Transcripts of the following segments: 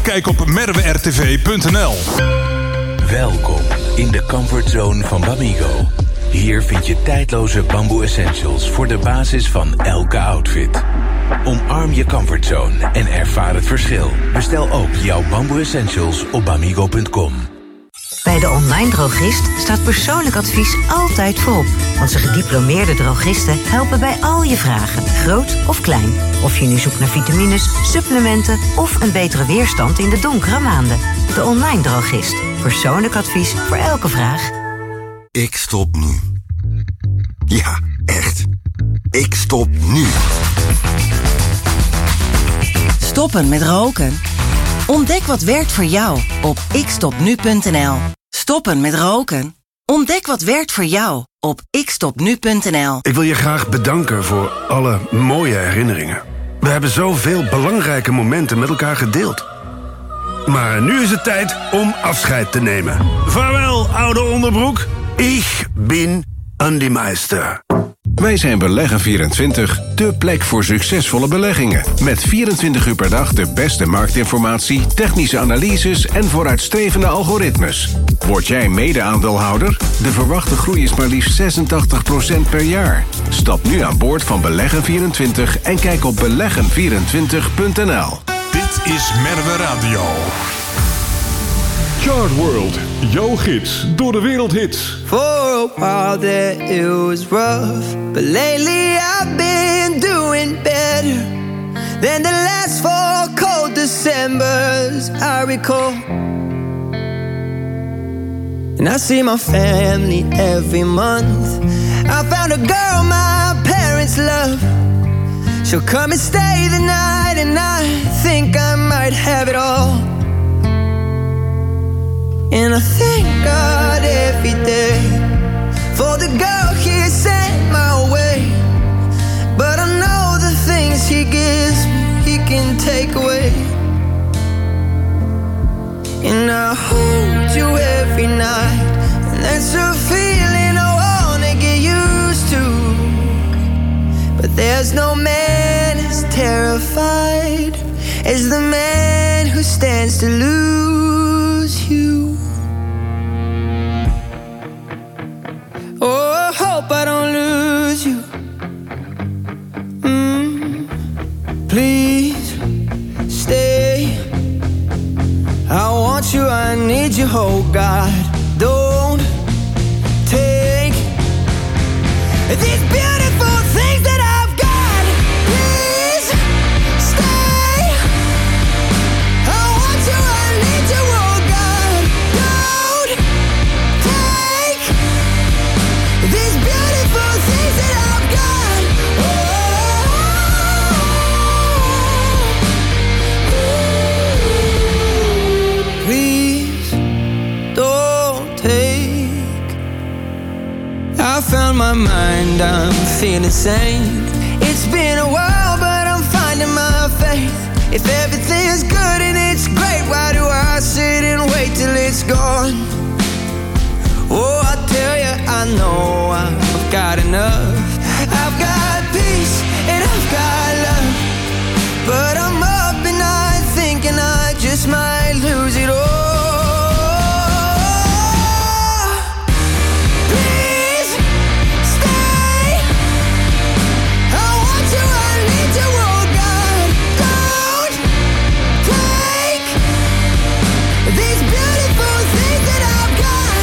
Kijk op merwertv.nl. Welkom in de comfortzone van Bamigo. Hier vind je tijdloze bamboe essentials voor de basis van elke outfit. Omarm je comfortzone en ervaar het verschil. Bestel ook jouw bamboe essentials op bamigo.com. Bij de online drogist staat persoonlijk advies altijd voorop. Onze gediplomeerde drogisten helpen bij al je vragen, groot of klein. Of je nu zoekt naar vitamines, supplementen of een betere weerstand in de donkere maanden. De online drogist. Persoonlijk advies voor elke vraag. Ik stop nu. Ja, echt. Ik stop nu. Stoppen met roken? Ontdek wat werkt voor jou op ikstopnu.nl. Stoppen met roken? Ontdek wat werkt voor jou op ikstopnu.nl. Ik wil je graag bedanken voor alle mooie herinneringen. We hebben zoveel belangrijke momenten met elkaar gedeeld. Maar nu is het tijd om afscheid te nemen. Vaarwel, oude onderbroek. Ik ben Andy Meister. Wij zijn Beleggen24, de plek voor succesvolle beleggingen. Met 24 uur per dag de beste marktinformatie, technische analyses en vooruitstrevende algoritmes. Word jij mede-aandeelhouder? De verwachte groei is maar liefst 86% per jaar. Stap nu aan boord van Beleggen24 en kijk op beleggen24.nl. Dit is Merwe Radio. Chart World, jouw gids door de wereldhits. For a while there it was rough, but lately I've been doing better than the last 4 cold Decembers I recall. And I see my family every month. I found a girl my parents love. She'll come and stay the night, and I think I might have it all. And I thank God every day for the girl He sent my way. But I know the things He gives me, He can take away. And I hold you every night, and that's a feeling I wanna get used to. But there's no man as terrified as the man who stands to lose you. Oh, I hope I don't lose you. Please stay. I want you, I need you, oh God. Don't take these beautiful things that I've got. Please stay. I want you, I need you, oh God. Don't take these beautiful things that I've got. Please don't take. I found my mind, I'm feeling sane. It's been a while, but I'm finding my faith. If everything's good and it's great, why do I sit and wait till it's gone? Oh, I tell you, I know I've got enough. I've got peace and I've got love. But I'm up and I thinking I just might lose it all. Please stay. I want you, I need you, oh God. Don't take these beautiful things that I've got.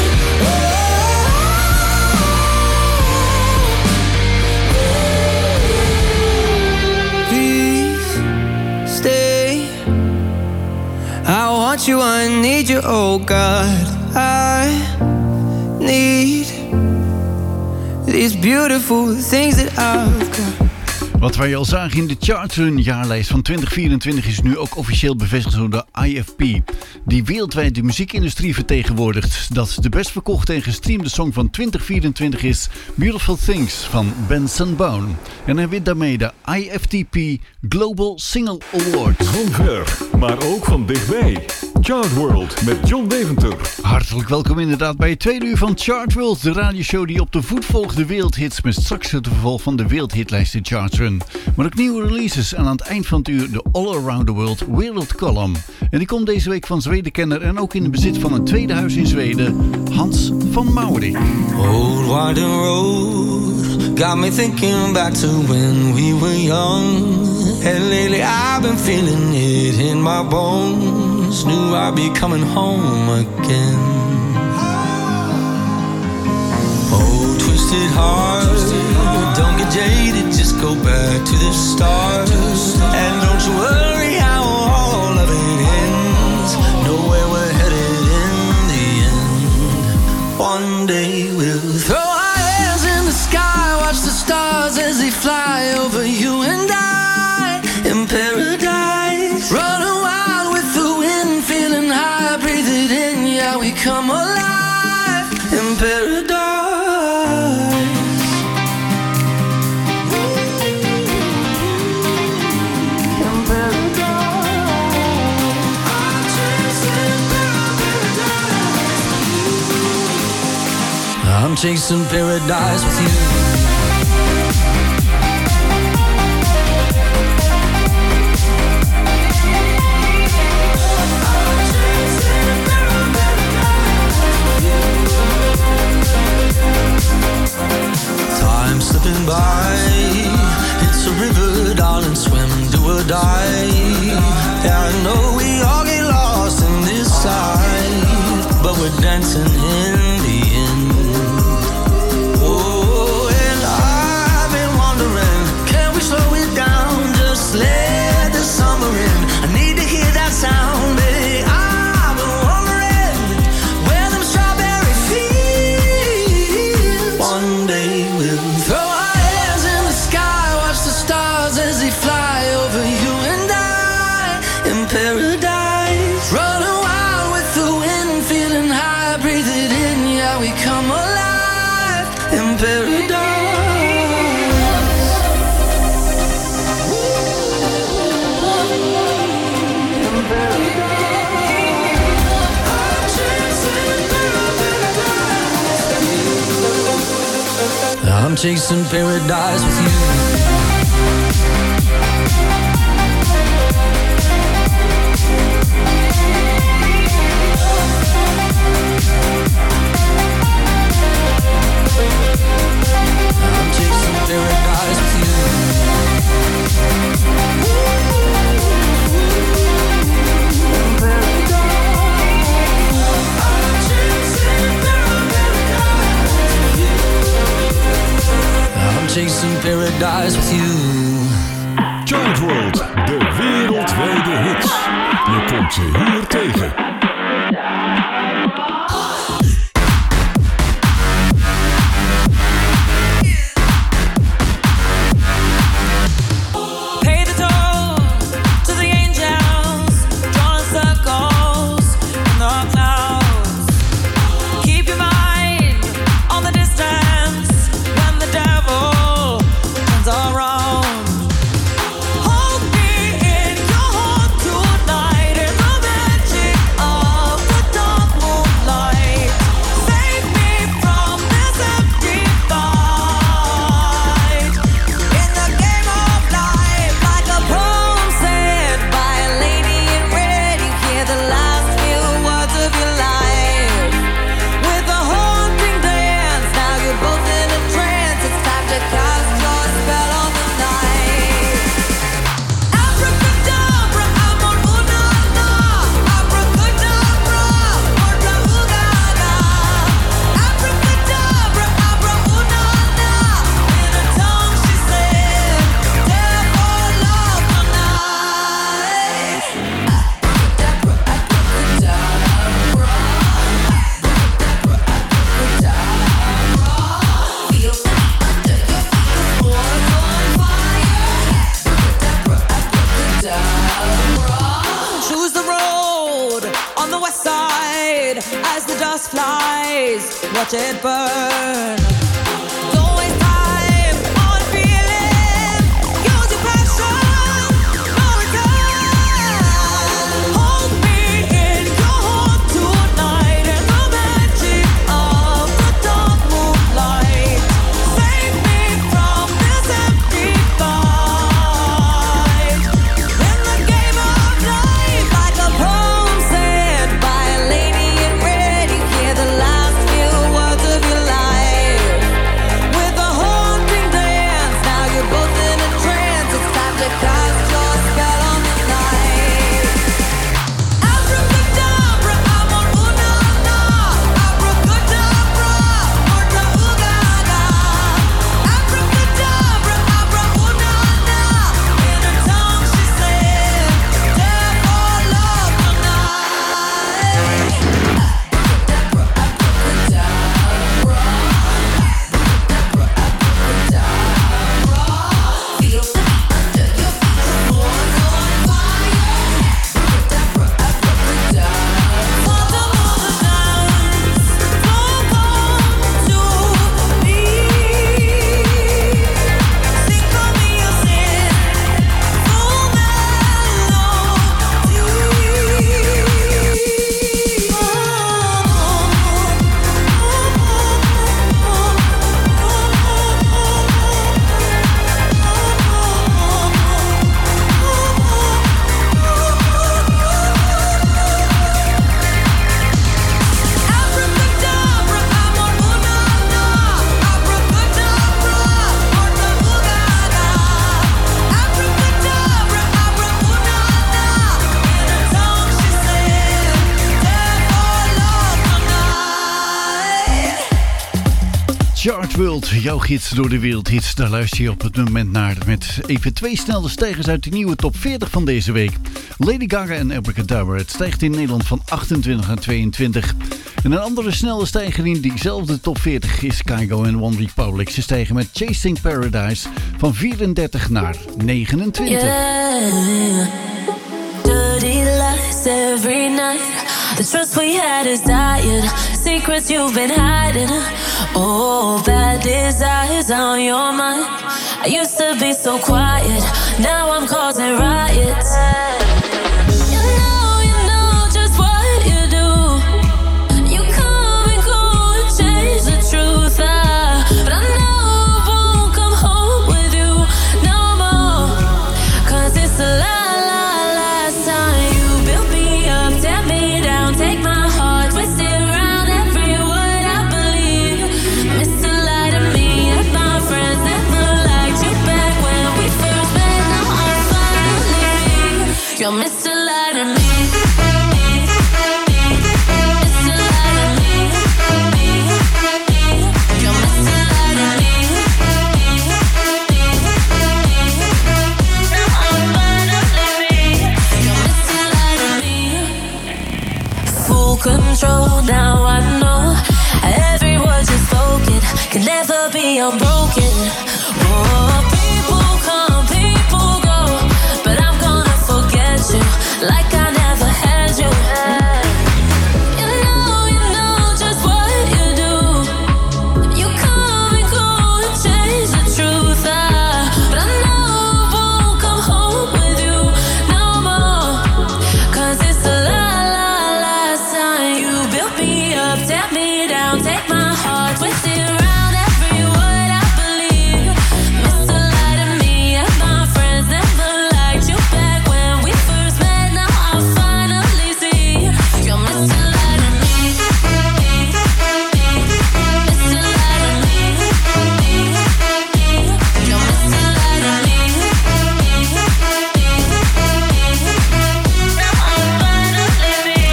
Please stay. I want you, I need you, oh God. I need these beautiful things that I've got. Wat wij al zagen in de Chartrun jaarlijst van 2024 is nu ook officieel bevestigd door de IFP, die wereldwijd de muziekindustrie vertegenwoordigt. Dat de best verkochte en gestreamde song van 2024 is Beautiful Things van Benson Boone. En hij wint daarmee de IFTP Global Single Award. Van ver, maar ook van dichtbij. Chart World met John Deventer. Hartelijk welkom inderdaad bij het tweede uur van Chart World, de radioshow die op de voet volgt de wereldhits met straks het vervolg van de wereldhitlijsten Chart Run. Maar ook nieuwe releases en aan het eind van het uur de All Around the World Wereldcolumn. En die komt deze week van Zwedenkenner en ook in de bezit van een tweede huis in Zweden, Hans van Maurik. Old winding road got me thinking back to when we were young. And lately I've been feeling it in my bones. Knew I'd be coming home again. Oh, twisted heart, don't get jaded, just go back to the start. And don't you worry how all of it ends. Know where we're headed in the end. One day we'll throw our hands in the sky, watch the stars as they fly over you and I. In paradise, running wild with the wind, feeling high, breathe it in, yeah, we come alive in paradise. In paradise. I'm chasing paradise with you. Slipping by, it's a river, darling, swim, do or die. Yeah, I know we all get lost in this side, but we're dancing in the end. Oh, and I've been wondering, can we slow it down, just let the summer in. I need to hear that sound, baby. I've been wondering where them strawberry fields. One day we'll throw our hands in the sky, watch the stars as they fly over you and I in paradise. Running wild with the wind, feeling high, breathe it in, yeah, we come alive in paradise. I'm chasing paradise with you. I'm chasing paradise with you. I'm chasing paradise with you. Chart World, de wereldwijde hits. Je komt ze hier tegen. Watch it burn. Don't waste time on feeling. Use your passion. No return. Hold me in your Chart World, jouw gids door de wereldhits. Daar luister je op het moment naar met even 2 snelle stijgers uit de nieuwe top 40 van deze week. Lady Gaga en Abracadabra. Het stijgt in Nederland van 28 naar 22. En een andere snelle stijger in diezelfde top 40 is Kygo en One Republic. Ze stijgen met Chasing Paradise van 34 naar 29. Yeah. Dirty lies every night. The trust we had is dying. Secrets you've been hiding. Oh, bad desires on your mind. I used to be so quiet. Now I'm causing riots. You know just what you do. You come and go and change the truth. But I know I won't come home with you no more. 'Cause it's a lie. You're Mr. Lie to me. Mr. Lie to me. You're Mr. Lie to me. I'm finally you're Mr. Lie to me. Full control, now I know. Every word you spoken can never be unbroken. Oh, people come, people go, but I'm gonna forget you like I never had you. You know just what you do. You come and go and change the truth. But I know I won't come home with you no more. 'Cause it's the last time you built me up, tear me down, take my heart, twist it around every word I believe. Mr. Lie to me and my friends never liked you back when we first met. Now I finally see you're Mr. Lie to me. Mr. Lie to me. You're Mr. Lie to me. Now I finally see.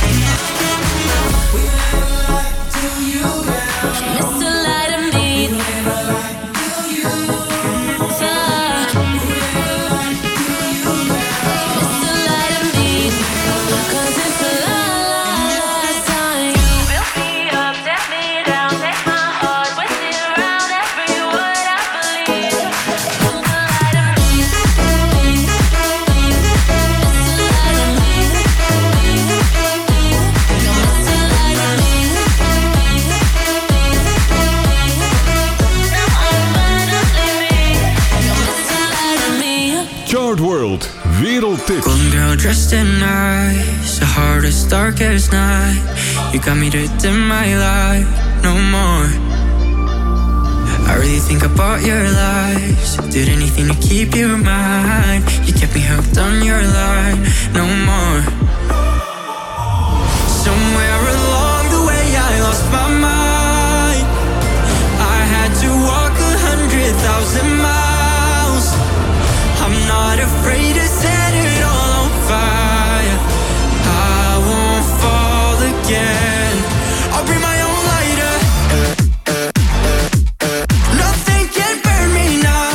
Mr. Lie to me. Mr. Lie to me. 'Cause it's the last time you built me up, tear me down, take my heart, twist it around every word I believe. Mr. Lie to me. Mr. Lie to me. You're Mr. Lie to me. Chart World Wereldtips. Golden girl dressed in nice, the hardest, darkest night. You got me to dim my light, no more. I really think about your lies. Did anything to keep you mine. You kept me hooked on your line, no more. Somewhere along the way I lost my mind. I had to walk 100,000 miles. I'm not afraid to set it all on fire. I won't fall again. I'll bring my own lighter. Nothing can burn me now.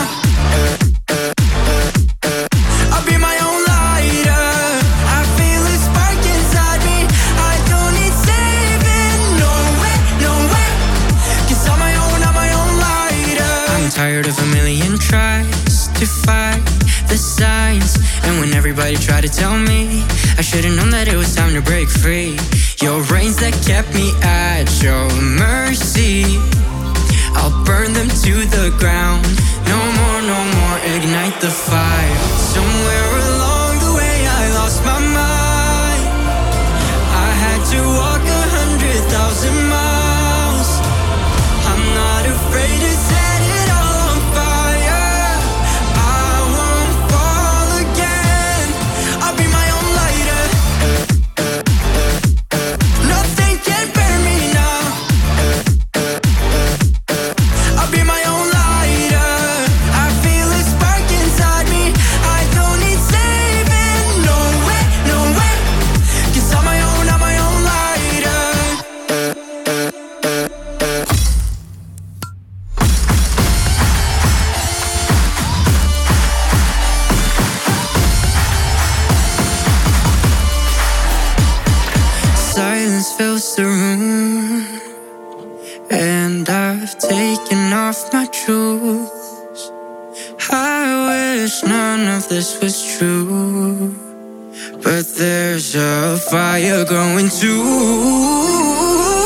I'll be my own lighter. I feel a spark inside me. I don't need saving. No way, no way. 'Cause I'm my own lighter. I'm tired of a million tries to fight the signs. And when everybody tried to tell me, I should've known that it was time to break free. Your reins that kept me at your mercy, I'll burn them to the ground. No more, no more, ignite the fire. Somewhere along the way I lost my mind. I had to walk 100,000 miles. I'm not afraid to set it all on fire. I won't fall again. I'll be my own lighter. silence fills the room, and I've taken off my shoes. I wish none of this was true, but there's a fire going too.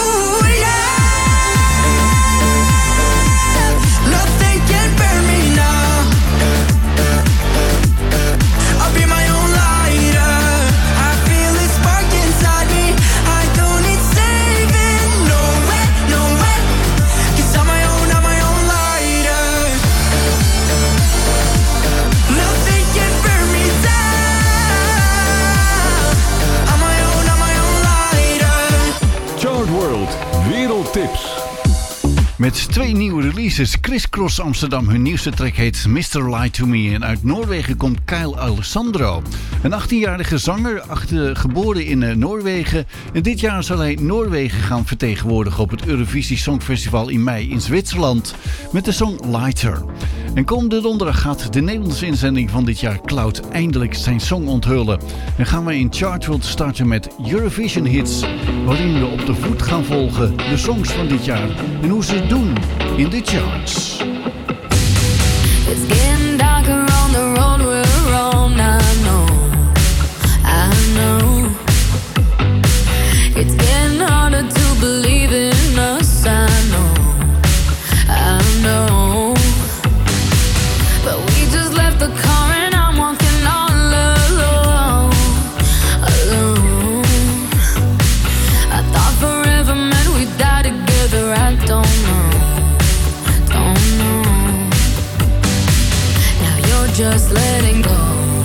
Met 2 nieuwe releases. Criss Cross Amsterdam, hun nieuwste track heet Mr. Lie to Me. En uit Noorwegen komt Kyle Alessandro. Een 18-jarige zanger, geboren in Noorwegen. En dit jaar zal hij Noorwegen gaan vertegenwoordigen op het Eurovisie Songfestival in mei in Zwitserland. Met de song Lighter. En komende donderdag gaat de Nederlandse inzending van dit jaar Cloud eindelijk zijn song onthullen. En gaan we in Chartworld starten met Eurovision Hits, waarin we op de voet gaan volgen de songs van dit jaar en hoe ze het doen in de charts. It's getting darker on the road we're on. I know. It's getting harder to believe in us. I know. But we just left the car and I'm walking all alone. I thought forever meant we'd die together. I don't know. Now you're just letting go.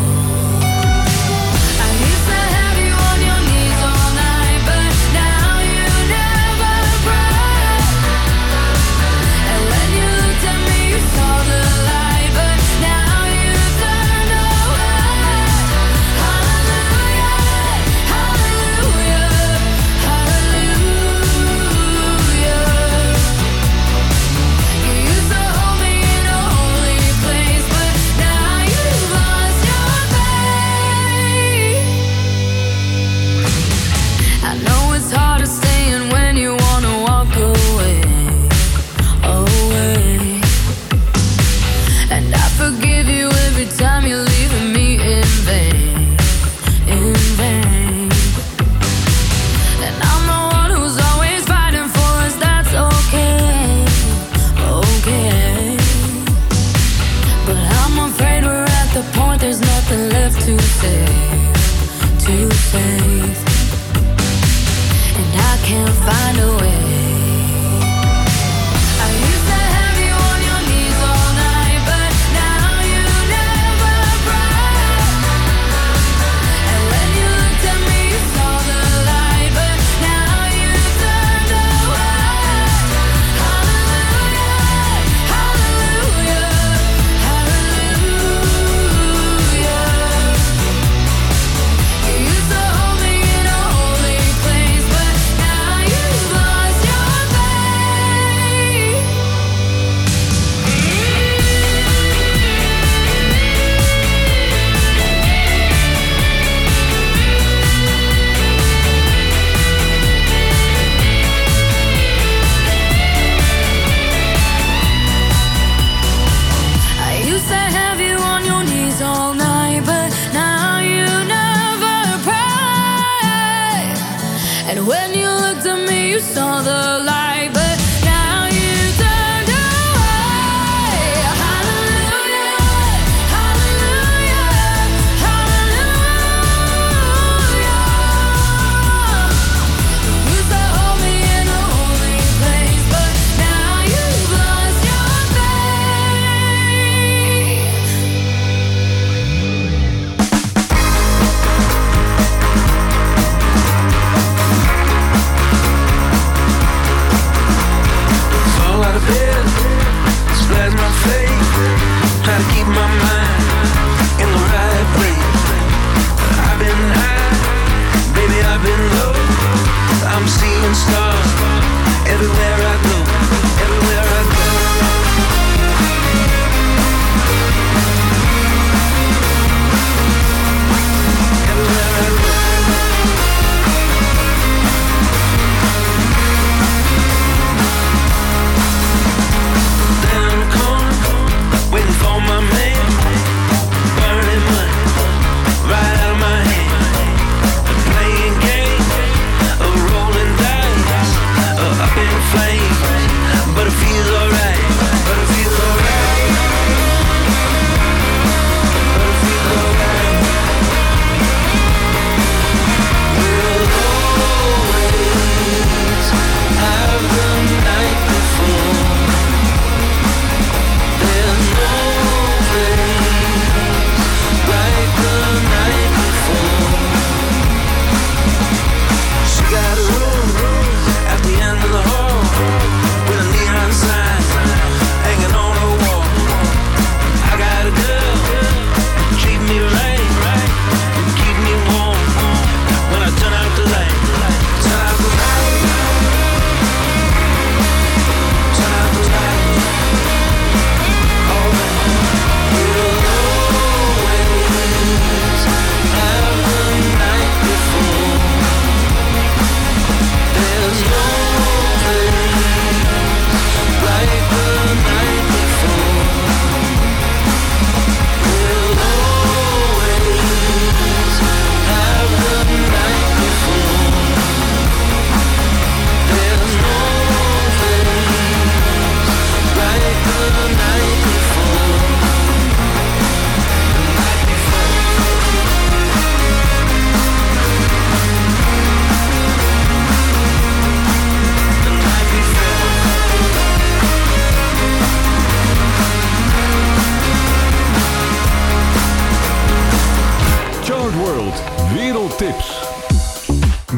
Find a way.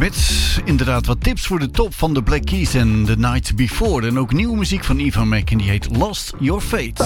Met inderdaad wat tips voor de top van de Black Keys en The Night Before. En ook nieuwe muziek van Ivan Mac en die heet Lost Your Fate.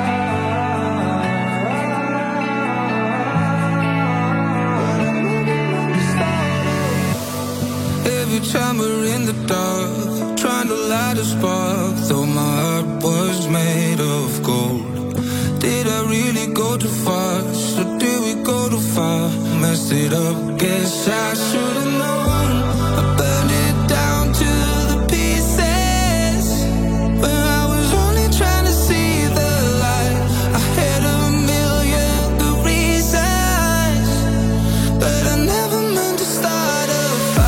Every time we're in the dark, trying to light a spark, though my heart was made of gold. Did I really go too fast, or did we go too far? Messed it up, guess I should've known. I burned it down to the pieces, when I was only trying to see the light. I had a million good reasons, but I never meant to start a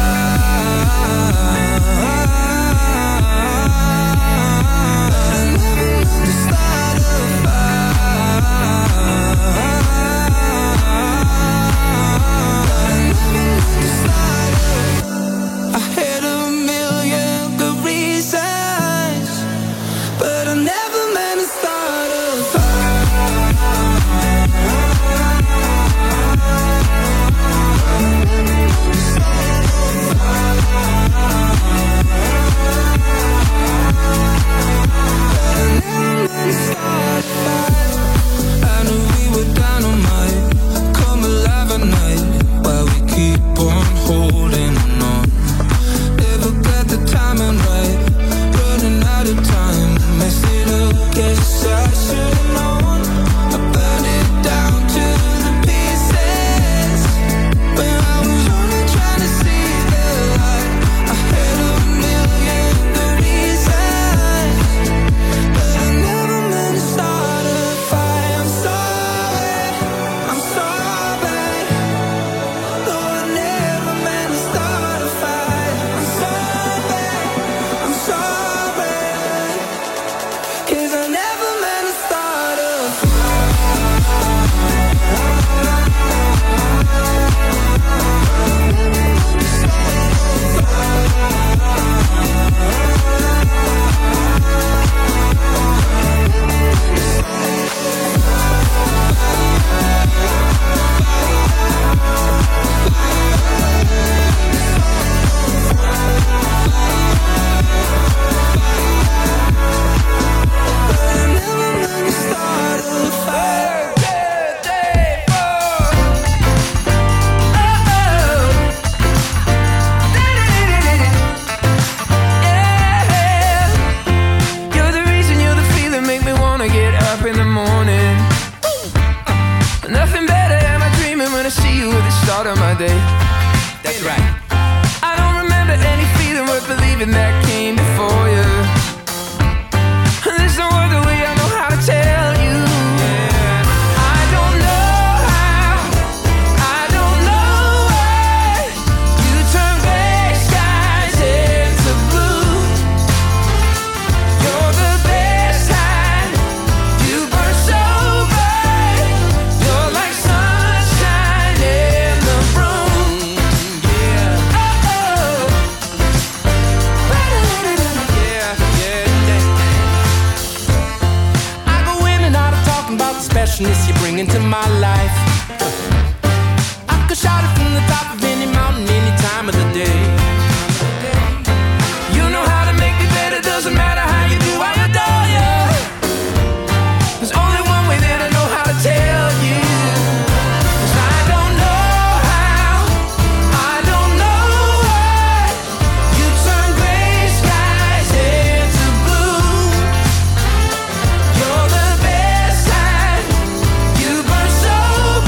you bring into my life. I could shout it from the top of any mountain, any time of the day. You know how to make me better, doesn't matter how you do, I adore you. There's only one way that I know how to tell you. 'Cause I don't know how, I don't know why you turn gray skies into blue. You're the best kind, you burn so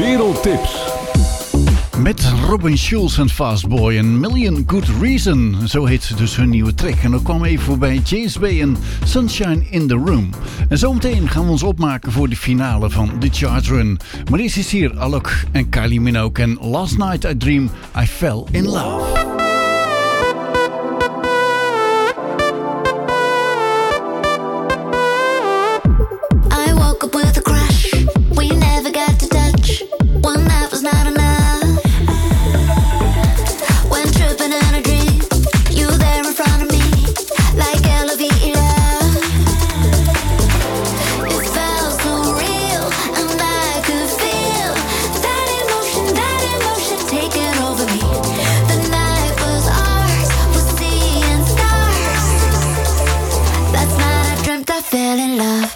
Wereldtips. Met Robin Schulz en Fastboy en Million Good Reason. Zo heet dus hun nieuwe track. En dan kwam even voorbij James Bay en Sunshine in the Room. En zometeen gaan we ons opmaken voor de finale van de Chart Run. Maar eerst is hier Alok en Kylie Minogue en Last Night I Dream I Fell in Love. I woke up with a crush. We never got to touch. One night was not enough. When tripping in a dream, you there in front of me, like elevated love. It felt so real, and I could feel that emotion taking over me. The night was ours, was seeing stars. That's night I dreamt I fell in love.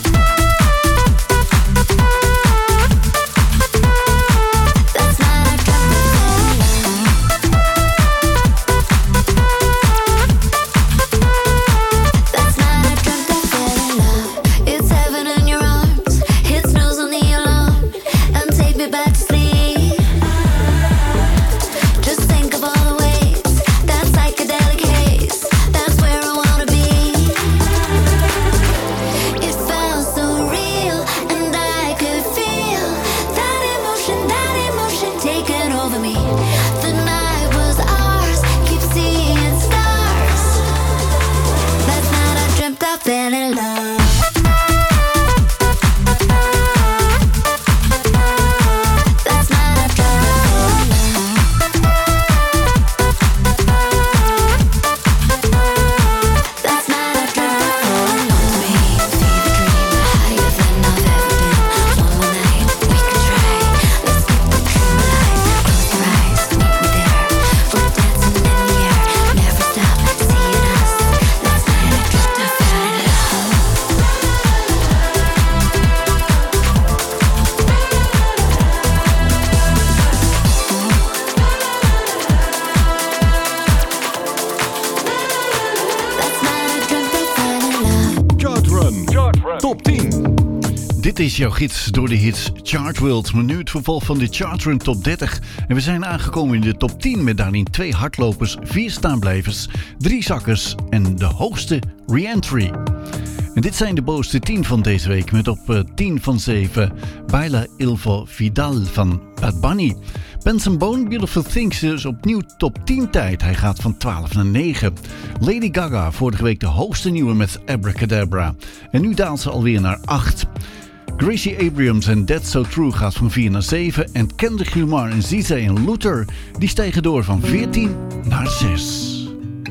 Dit is jouw gids door de hits Chart World. Maar nu het vervolg van de Chart Run Top 30. En we zijn aangekomen in de top 10 met daarin 2 hardlopers, 4 staanblijvers, 3 zakkers en de hoogste re-entry. En dit zijn de bovenste 10 van deze week met op 10 van 7 Baila Ilvo Vidal van Bad Bunny. Benson Boone, Beautiful Things is opnieuw top 10 tijd. Hij gaat van 12 naar 9. Lady Gaga, vorige week de hoogste nieuwe met Abracadabra. En nu daalt ze alweer naar 8. Gracie Abrams en That's So True gaat van 4 naar 7. En Kendrick Lamar en Ziza en Luther die stijgen door van 14 naar 6.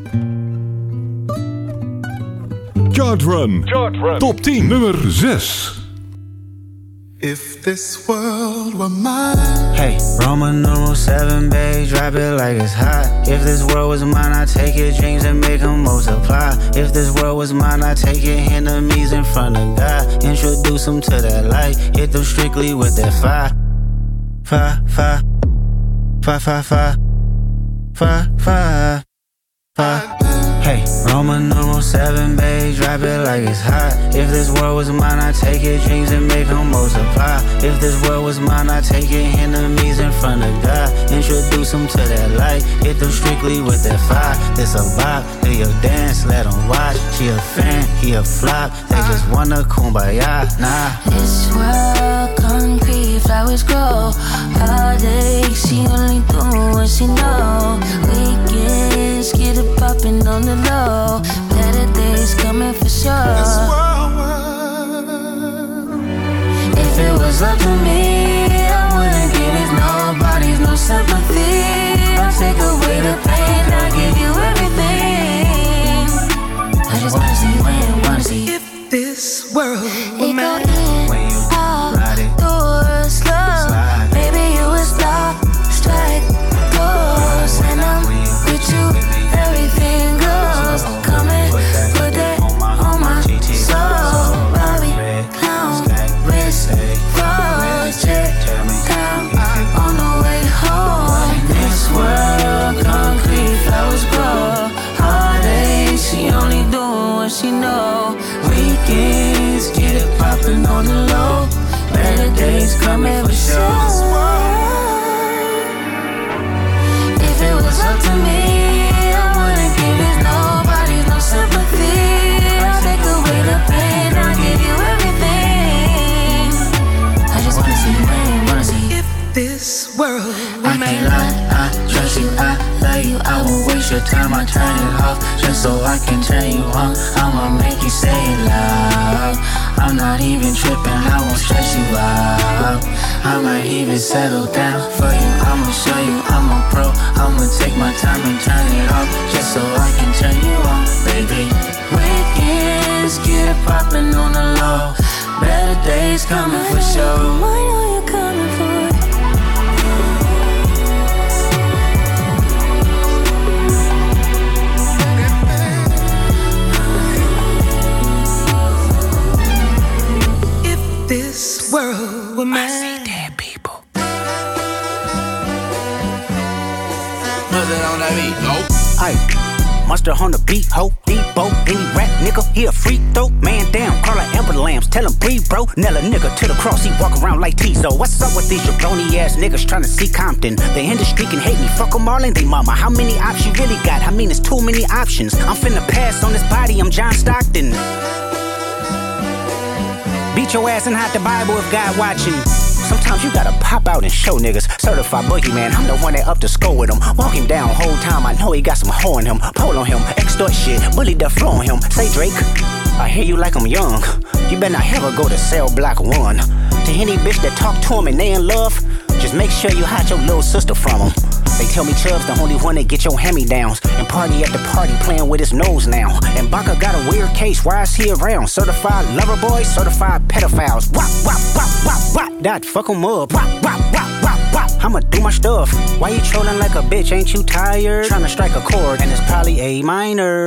Chart Run. Top 10. Nummer 6. If this world were mine. Hey, Roman numeral 7, babe, drop it like it's hot. If this world was mine, I'd take your dreams and make them multiply. If this world was mine, I'd take your enemies in front of God. Introduce them to that light, hit them strictly with that fire. Fire, fire, fire, fire, fire, fire, fire, fire. Hey, Roman numeral 7, babe, drop it like it's hot. If this world was mine, I'd take your dreams and make them multiply. If this world was mine, I'd take your enemies in front of God. Introduce them to that light, hit them strictly with that fire. This a bop, do your dance, let them watch. She a fan, he a flop, they just wanna kumbaya, nah. This world concrete, flowers grow. All day, she only do what she know. Weekends, get it poppin' on the low. Better days coming for sure. If it was up to me, I wouldn't give it nobody's no sympathy. I'll take away the pain, I'll give you everything. I just wanna see when, wanna see. If this world were mine. When you ride it, Do slow. slide. Maybe you would stop, strike, pose, and I'm with you. Everything goes. Come and put that on my soul. Robbie, clown, wrist, project, down on the way home. This world, concrete, flowers grow. Heartache, she only doing what she know. Weekends, get it poppin' on the low. Better days coming for sure. time I turn it off, just so I can turn you on. I'ma make you say it loud. I'm not even tripping, I won't stress you out. I might even settle down for you. I'ma show you I'm a pro. I'ma take my time and turn it off, just so I can turn you on, baby. Weekends get it poppin' on the low. Better days coming for sure. I know you're coming for it. If this world were mine. I see dead people. Nothing on that beat, nope. Aye, monster on the beat, ho, Debo, any rap nigga, he a freak throw, man down, call her Amber Lambs, tell him breathe, bro, nail a nigga to the cross, he walk around like Tizo. What's up with these jabroni ass niggas trying to see Compton? The industry can hate me, fuck them all and they mama. How many options you really got? I mean, it's too many options. I'm finna pass on this body, I'm John Stockton. Beat your ass and hide the Bible if God watching. Sometimes you gotta pop out and show niggas. Certified boogeyman, I'm the one that up to score with him. Walk him down whole time, I know he got some hoe in him. Pole on him, extort shit, bully the flow on him. Say Drake, I hear you like I'm young. You better not ever go to cell block 1. To any bitch that talk to him and they in love, just make sure you hide your little sister from him. They tell me Chubb's the only one that get your hand-me-downs. And party at the party playing with his nose now. And Baka got a weird case, why is he around? Certified lover boys, certified pedophiles. Wop, wop, wop, wop, wop. That fuck him up. Wop, wop, wop, wop, wop. I'ma do my stuff. Why you trolling like a bitch, ain't you tired? Trying to strike a chord and it's probably A minor.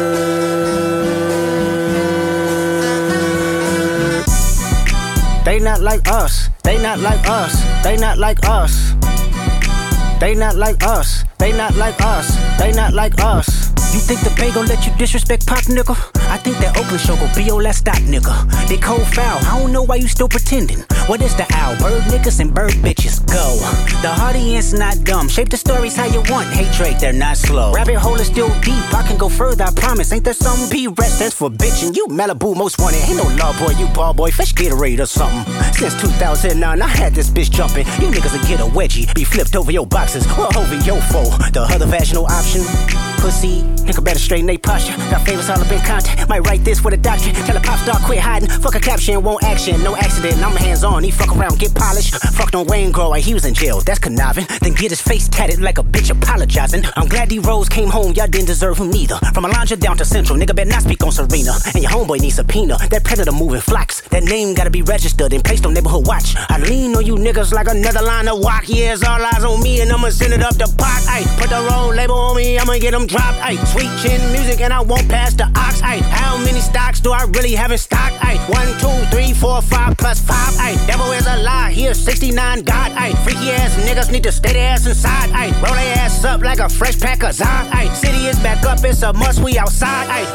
They not like us, they not like us, they not like us. They not like us, they not like us, they not like us. You think the Bay gon' let you disrespect Pop, nigga? I think that Oakland show gon' be your last stop, nigga. They cold foul, I don't know why you still pretending. What is the owl? Bird niggas and bird bitches, go. The audience not dumb, shape the stories how you want. Hey Drake, they're not slow. Rabbit hole is still deep, I can go further, I promise. Ain't there something B-Red stands for bitchin'? You Malibu most wanted, ain't no law boy, you ball boy, fish Gatorade or something. Since 2009, I had this bitch jumping. You niggas will get a wedgie, be flipped over your boxes or over your foe. The other vaginal option, pussy, nigga better straighten they posture. Got favors all up in contact, might write this for the doctor. Tell a pop star quit hiding, fuck a caption, won't action. No accident, I'm hands on, he fuck around, get polished. Fucked on Wayne Grow, he was in jail, that's conniving. Then get his face tatted like a bitch apologizing. I'm glad D-Rose came home, y'all didn't deserve him neither. From Alondra down to Central, nigga better not speak on Serena. And your homeboy needs subpoena, that predator moving flocks. That name gotta be registered and placed on neighborhood watch. I lean on you niggas like another line of walk. Yeah, it's all eyes on me and I'ma send it up the park. Ay, put the roll label on me, I'ma get them dropped. Ay, sweet chin music and I won't pass the ox. Ay, how many stocks do I really have in stock? Ay, 1, 2, 3, 4, 5 plus 5. Ay, devil is a lie, he is 69 God. Ay, freaky ass niggas need to stay their ass inside. Ay, roll their ass up like a fresh pack of Zod. Ay, city is back up, it's a must, we outside. Ay.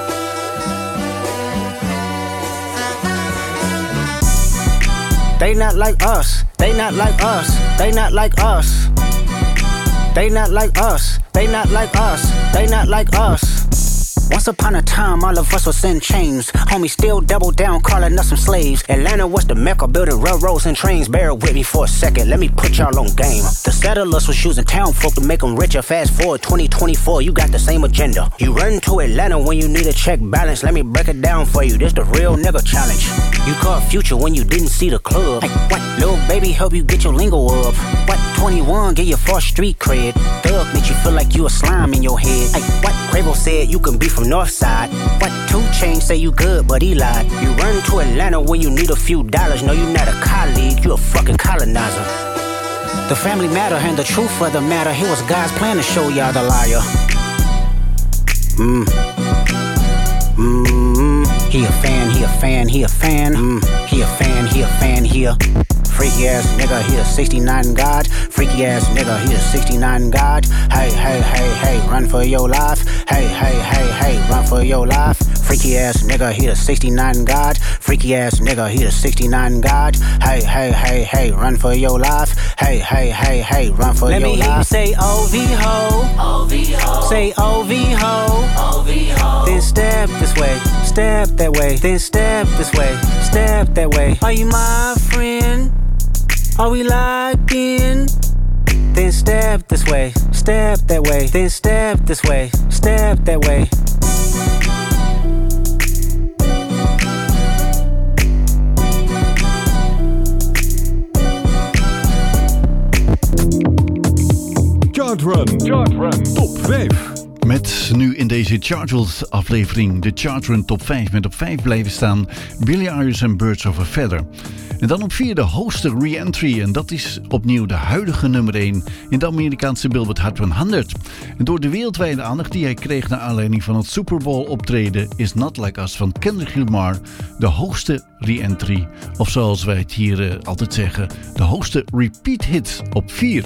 They not like us, they not like us, they not like us. They not like us, they not like us, they not like us. Once upon a time, all of us was in chains. Homie still double down, calling us some slaves. Atlanta was the mecca, building railroads and trains. Bear with me for a second, let me put y'all on game. The settlers was using town folk to make them richer. Fast forward 2024, you got the same agenda. You run to Atlanta when you need a check balance. Let me break it down for you, this the real nigga challenge. You caught Future when you didn't see the club. Hey, what? Lil' baby help you get your lingo up. What? 21 get your first street cred. Thug make you feel like you a slime in your head. Hey, what? Quavo said you can be from Northside. What? 2 Chainz say you good, but he lied. You run to Atlanta when you need a few dollars. No, you not a colleague, you a fucking colonizer. The family matter and the truth of the matter. It was God's plan to show y'all the liar. He a fan, he a fan, he a fan. He a fan, he a fan, he a freaky ass nigga, he a 69 God. Freaky ass nigga, he a 69 God. Hey, hey, hey, hey, run for your life. Hey, hey, hey, hey, run for your life. Freaky ass nigga, he a 69 God. Freaky ass nigga, he a 69 God. Hey, hey, hey, hey, run for your life. Hey, hey, hey, hey, run for your life. Let me hear you say OV-ho. OV-ho. Say OV-ho. OV-ho. Then step this way, step that way. Then step this way, step that way. Are you my friend? Are we locked in? then step this way, step that way, then step this way, step that way. Chart Run, top 5. Met nu in deze Chartwell aflevering de Chart Run top 5. Met op 5 blijven staan Billie Eilish en Birds of a Feather. En dan op 4 de hoogste re-entry. En dat is opnieuw de huidige nummer 1 in de Amerikaanse Billboard Hot 100. En door de wereldwijde aandacht die hij kreeg naar aanleiding van het Super Bowl optreden is Not Like Us van Kendrick Lamar de hoogste re-entry. Of zoals wij het hier altijd zeggen, de hoogste repeat hit op 4.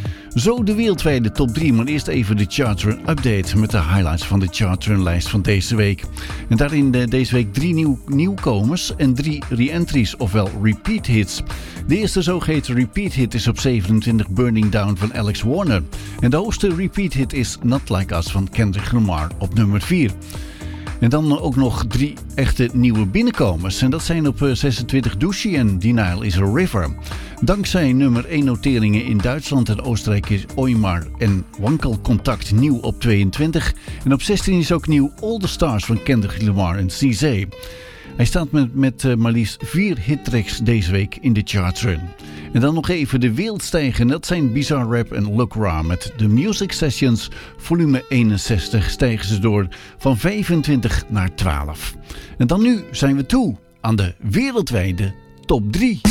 Zo de wereldwijde top 3, maar eerst even de Chartrun update met de highlights van de Chartrun lijst van deze week. En daarin deze week 3 nieuwkomers en 3 re-entries, ofwel repeat hits. De eerste zogeheten repeat hit is op 27 Burning Down van Alex Warner. En de hoogste repeat hit is Not Like Us van Kendrick Lamar op nummer 4. En dan ook nog 3 echte nieuwe binnenkomers. En dat zijn op 26 Douchy en Denial is a River. Dankzij nummer 1 noteringen in Duitsland en Oostenrijk is Oymar en Wankelcontact nieuw op 22. En op 16 is ook nieuw All the Stars van Kendrick Lamar en CZ. Hij staat met maar liefst 4 hittracks deze week in de Chartrun. En dan nog even de wereldstijgen. Dat zijn Bizarre Rap en Look Ra. Met de Music Sessions volume 61 stijgen ze door van 25 naar 12. En dan nu zijn we toe aan de wereldwijde top 3.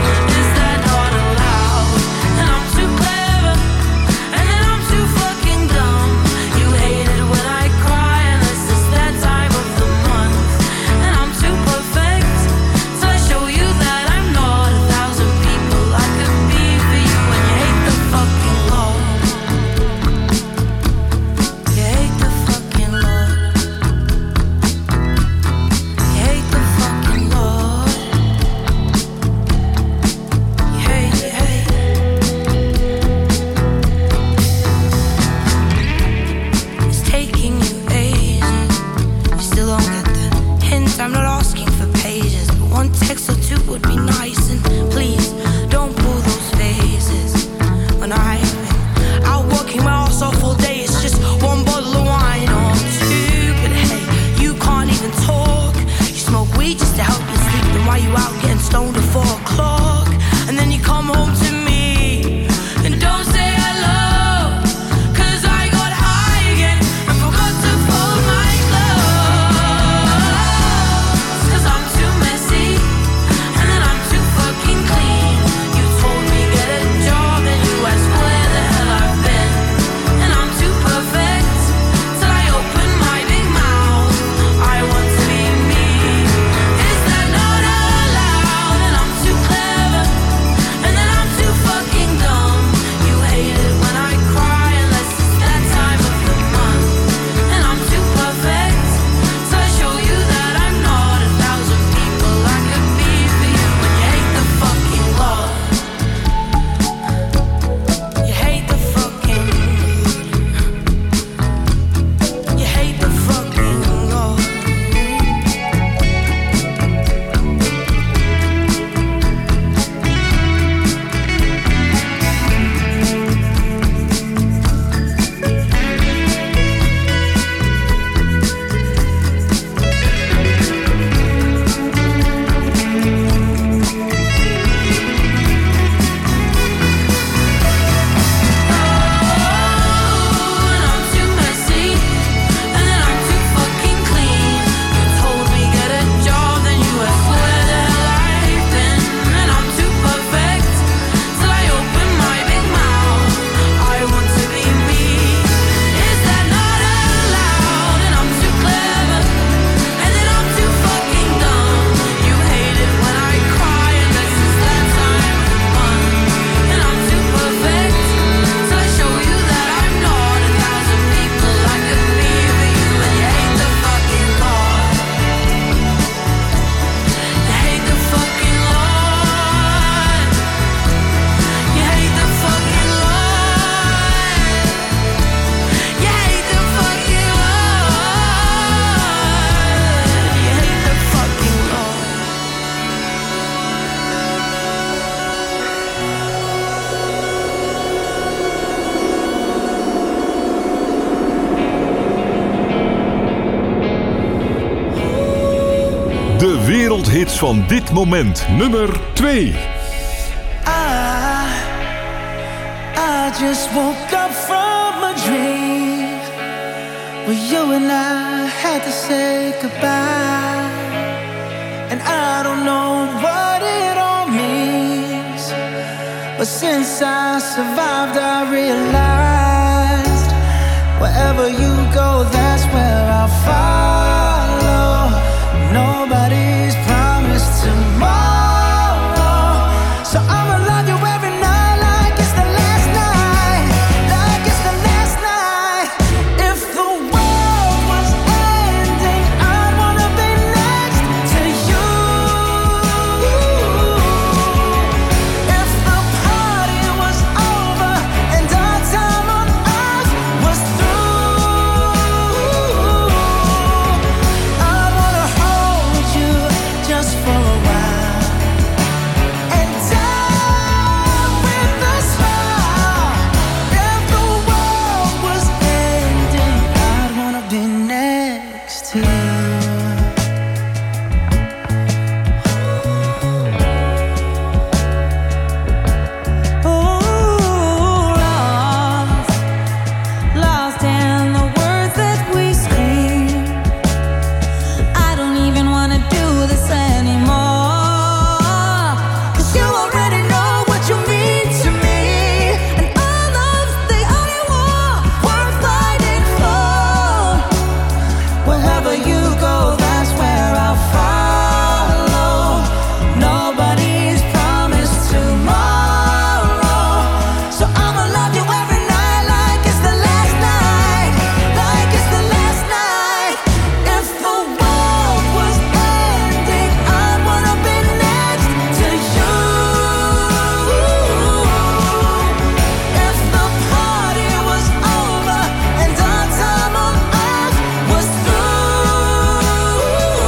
Fucking wereldhits van dit moment. Nummer 2. I just woke up from a dream where you and I had to say goodbye. And I don't know what it all means, but since I survived I realized wherever you go, that's where I'll follow. Nobody's promised tomorrow, so I'ma love you every night like it's the last night, like it's the last night. If the world was ending, I'd wanna be next to you. If the party was over and our time on earth was through, I'd wanna hold you just for a while and die with a smile. If the world was ending, I'd wanna be next to you. Lost in the words that we scream. I don't even wanna do this anymore, 'cause you already know what you mean to me, and our love's the only war worth fighting for. Wherever you go, that's where I'll follow. Nobody's promised tomorrow, so I'ma love you every night like it's the last night, like it's the last night. If the world was ending, I'd wanna be next to you. If the party was over and our time on earth was through,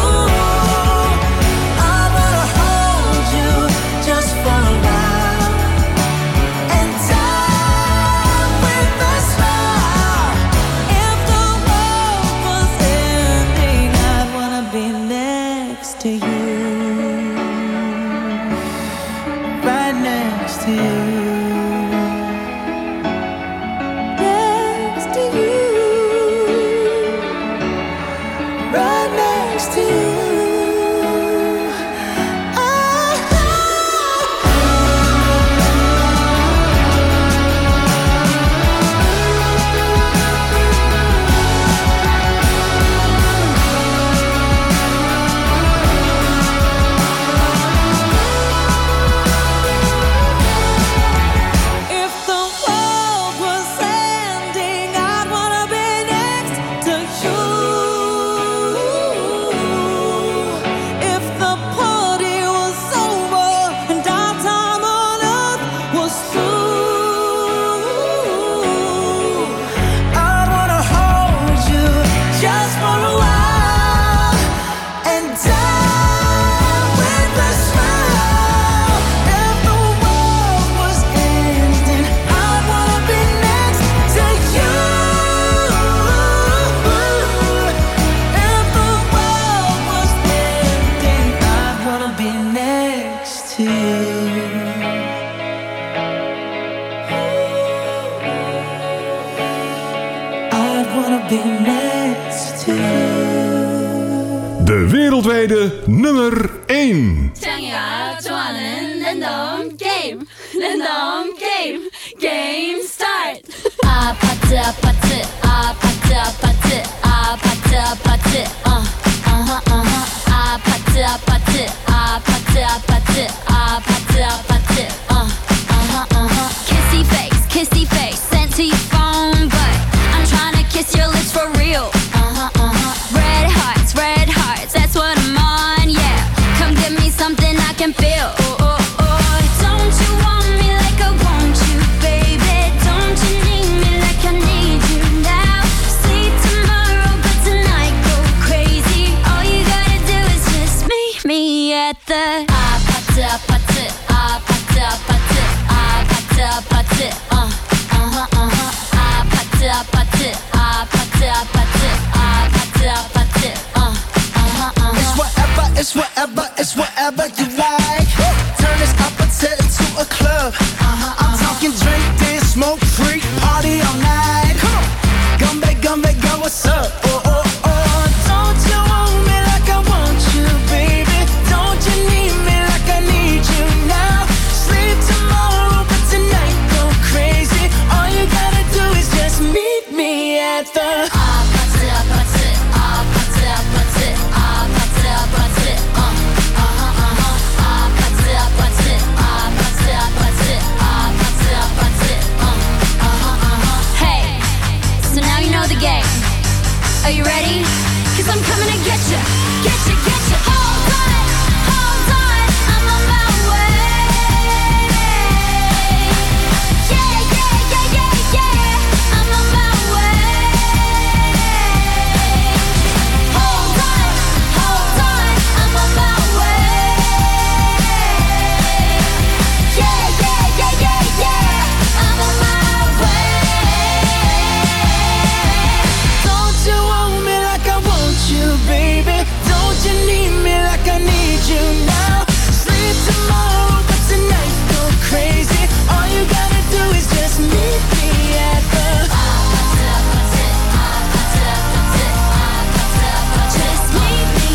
I wanna hold you just for a while and die with a smile. If the world was ending, I'd wanna be next to you, Right next to you. next to you. Right next to you. If the world was ending, I'd wanna be next to you. If the party was over and our time on earth was through, I'd wanna hold you just for a while and die with a smile. If the world was ending, I'd wanna be next to you. If the world was ending, I'd wanna be next to you. I'd wanna be next to you. De wereldwijde nummer 1. 창이가 좋아하는 랜덤 게임, 랜덤 게임, 게임 스타트. 아파트 아파트 아파트 아파트 아파트 아파트 아파트 아파트 아파트 아파트 아파트 아파트 kissy face sent to your phone, but I'm trying to kiss your lips for real. Red hearts, that's what I'm on, yeah. Come give me something I can feel. Don't you want me like I want you, baby? Don't you need me like I need you? what's up? Oh, oh, oh. Don't you want me like I want you, baby? Don't you need me like I need you now? Sleep tomorrow, but tonight go crazy. All you gotta do is just meet me at the Are you ready? 'Cause I'm coming to get you, get you, get you. Hold on, I'm on my way. Yeah, yeah, yeah, yeah, yeah, I'm on my way. Hold on, I'm on my way. Yeah, yeah, yeah, yeah, yeah, I'm on my way. Don't you want me like I want you, baby? Don't you need me like I need you now? Sleep tomorrow, but tonight go crazy. All you gotta do is just meet me at the Just meet me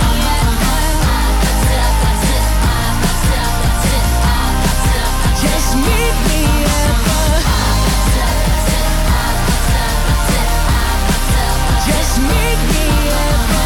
Just meet me at the Just meet me at the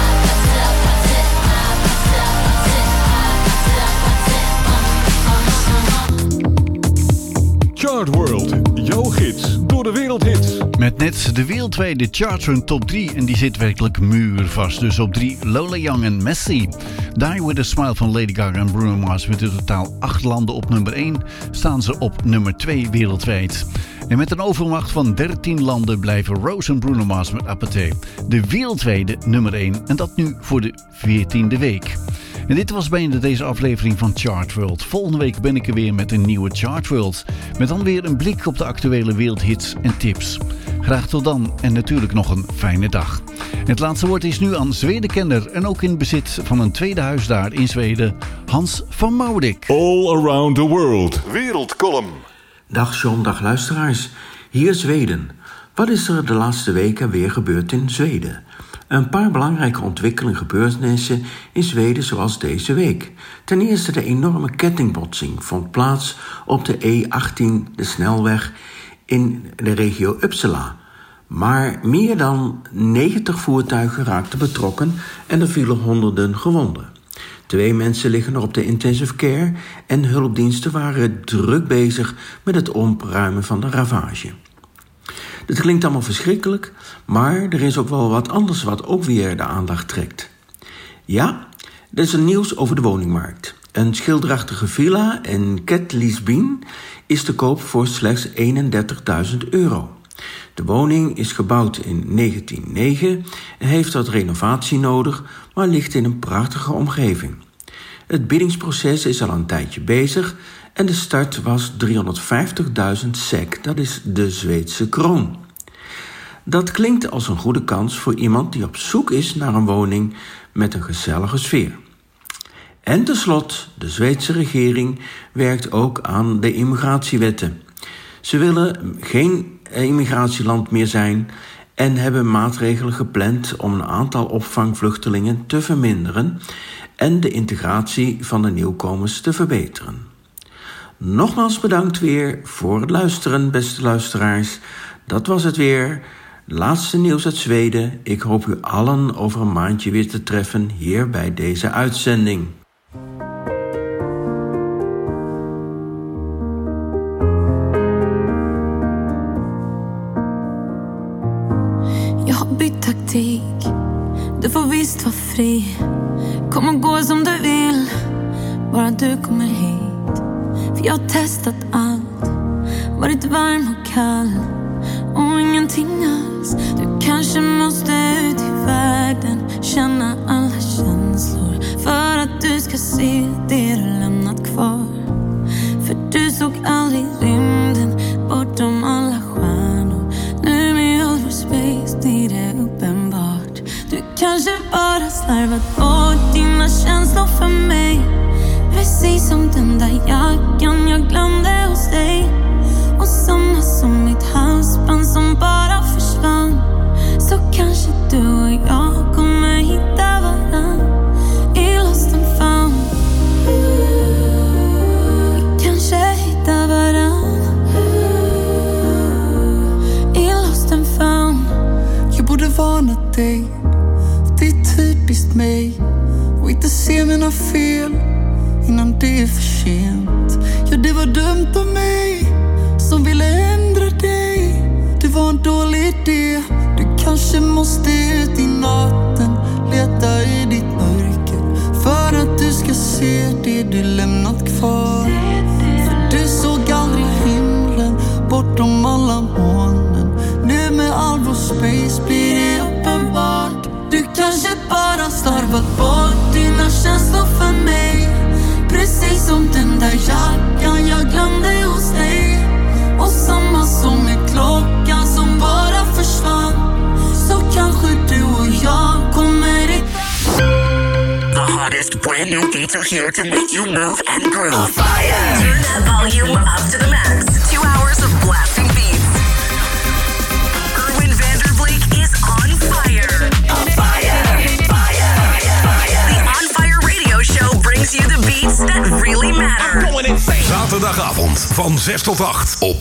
Chart World, jouw gids door de wereldhits. Met net de wereldwijde Chartrun top 3 en die zit werkelijk muurvast. Dus op 3 Lola Young en Messi. Die With A Smile van Lady Gaga en Bruno Mars met in totaal 8 landen op nummer 1 staan ze op nummer 2 wereldwijd. En met een overmacht van 13 landen blijven Rose en Bruno Mars met Apathy de wereldwijde nummer 1 en dat nu voor de 14e week. En dit was bijna deze aflevering van Chart World. Volgende week ben ik er weer met een nieuwe Chart World. Met dan weer een blik op de actuele wereldhits en tips. Graag tot dan en natuurlijk nog een fijne dag. Het laatste woord is nu aan Zwedenkenner en ook in bezit van een tweede huis daar in Zweden, Hans van Maurik. All around the world. Wereldcolumn. Dag John, dag luisteraars. Hier Zweden. Wat is er de laatste weken weer gebeurd in Zweden? Een paar belangrijke ontwikkelingen gebeurtenissen in Zweden zoals deze week. Ten eerste de enorme kettingbotsing vond plaats op de E18, de snelweg, in de regio Uppsala. Maar meer dan 90 voertuigen raakten betrokken en er vielen honderden gewonden. 2 mensen liggen nog op de intensive care en hulpdiensten waren druk bezig met het opruimen van de ravage. Dit klinkt allemaal verschrikkelijk, maar er is ook wel wat anders wat ook weer de aandacht trekt. Ja, er is een nieuws over de woningmarkt. Een schilderachtige villa in Ketlisbyn is te koop voor slechts €31.000. De woning is gebouwd in 1909 en heeft wat renovatie nodig, maar ligt in een prachtige omgeving. Het biedingsproces is al een tijdje bezig en de start was 350.000 SEK, dat is de Zweedse kroon. Dat klinkt als een goede kans voor iemand die op zoek is naar een woning met een gezellige sfeer. En tenslotte, de Zweedse regering werkt ook aan de immigratiewetten. Ze willen geen immigratieland meer zijn en hebben maatregelen gepland om een aantal opvangvluchtelingen te verminderen en de integratie van de nieuwkomers te verbeteren. Nogmaals bedankt weer voor het luisteren, beste luisteraars. Dat was het weer. Laatste nieuws uit Zweden. Ik hoop u allen over een maandje weer te treffen hier bij deze uitzending. Jag har bytt taktik. Du får visst vara fri. Kom och gå som du vill, bara du kommer hit. För jag har testat allt, varit varm och kall och ingenting alls. Du kanske måste ut i världen, känna alla känslor för att du ska se det du lämnat kvar. För du såg aldrig rymden bortom alla stjärnor. Nu med all vår space blir det uppenbart. Du kanske bara slarvat bort dina känslor för mig. Precis som den där jackan jag glömde hos dig. Och samma som mitt halsband som bara försvann. Så kanske dig. Det är typiskt mig. Och inte se mina fel innan det är för sent. Ja, det var dumt av mig som ville ändra dig. Det var en dålig idé. Du kanske måste ut i natten, leta i ditt mörker, för att du ska se det du lämnat kvar. För du såg aldrig himlen bortom alla molnen. Nu med all vår space blir det uppenbart. Du kanske bara slarvat bort dina känslor för mig. Precis som den där jackan jag glömde hos dig. Och samma som med klockan som bara försvann. Så kanske du och jag kommer i. The hottest brand new beats are here to make you move and groove. On fire! Turn that volume up to the max. 2 hours of blasting beats. Erwin Vanderbleek is on fire. On fire! Fire! Fire! The On Fire radio show brings you the beats that really matter. Zaterdagavond van 6 tot 8 op